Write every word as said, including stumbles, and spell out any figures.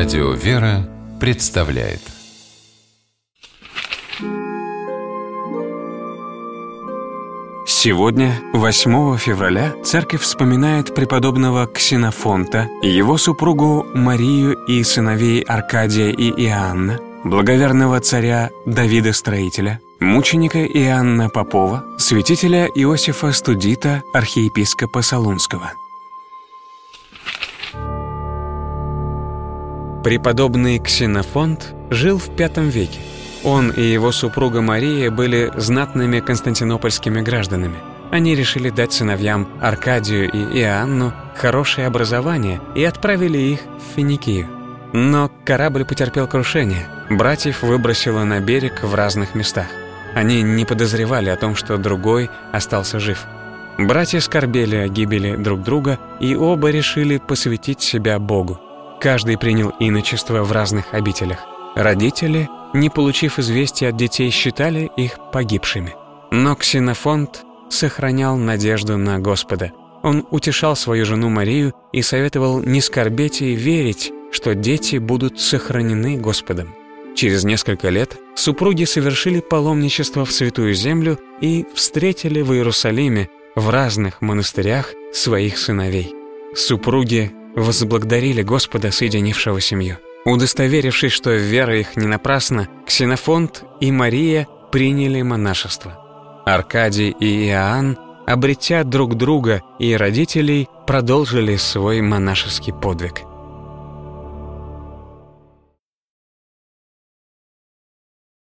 Радио «Вера» представляет. Сегодня, восьмого февраля, церковь вспоминает преподобного Ксенофонта, его супругу Марию и сыновей Аркадия и Иоанна, благоверного царя Давида Строителя, мученика Иоанна Попова, святителя Иосифа Студита, архиепископа Солунского. Преподобный Ксенофонт жил в пятом веке. Он и его супруга Мария были знатными константинопольскими гражданами. Они решили дать сыновьям Аркадию и Иоанну хорошее образование и отправили их в Финикию. Но корабль потерпел крушение. Братьев выбросило на берег в разных местах. Они не подозревали о том, что другой остался жив. Братья скорбели о гибели друг друга, и оба решили посвятить себя Богу. Каждый принял иночество в разных обителях. Родители, не получив известия от детей, считали их погибшими. Но Ксенофонт сохранял надежду на Господа. Он утешал свою жену Марию и советовал не скорбеть и верить, что дети будут сохранены Господом. Через несколько лет супруги совершили паломничество в Святую Землю и встретили в Иерусалиме в разных монастырях своих сыновей. Супруги возблагодарили Господа, соединившего семью. Удостоверившись, что вера их не напрасна, Ксенофонт и Мария приняли монашество. Аркадий и Иоанн, обретя друг друга и родителей, продолжили свой монашеский подвиг.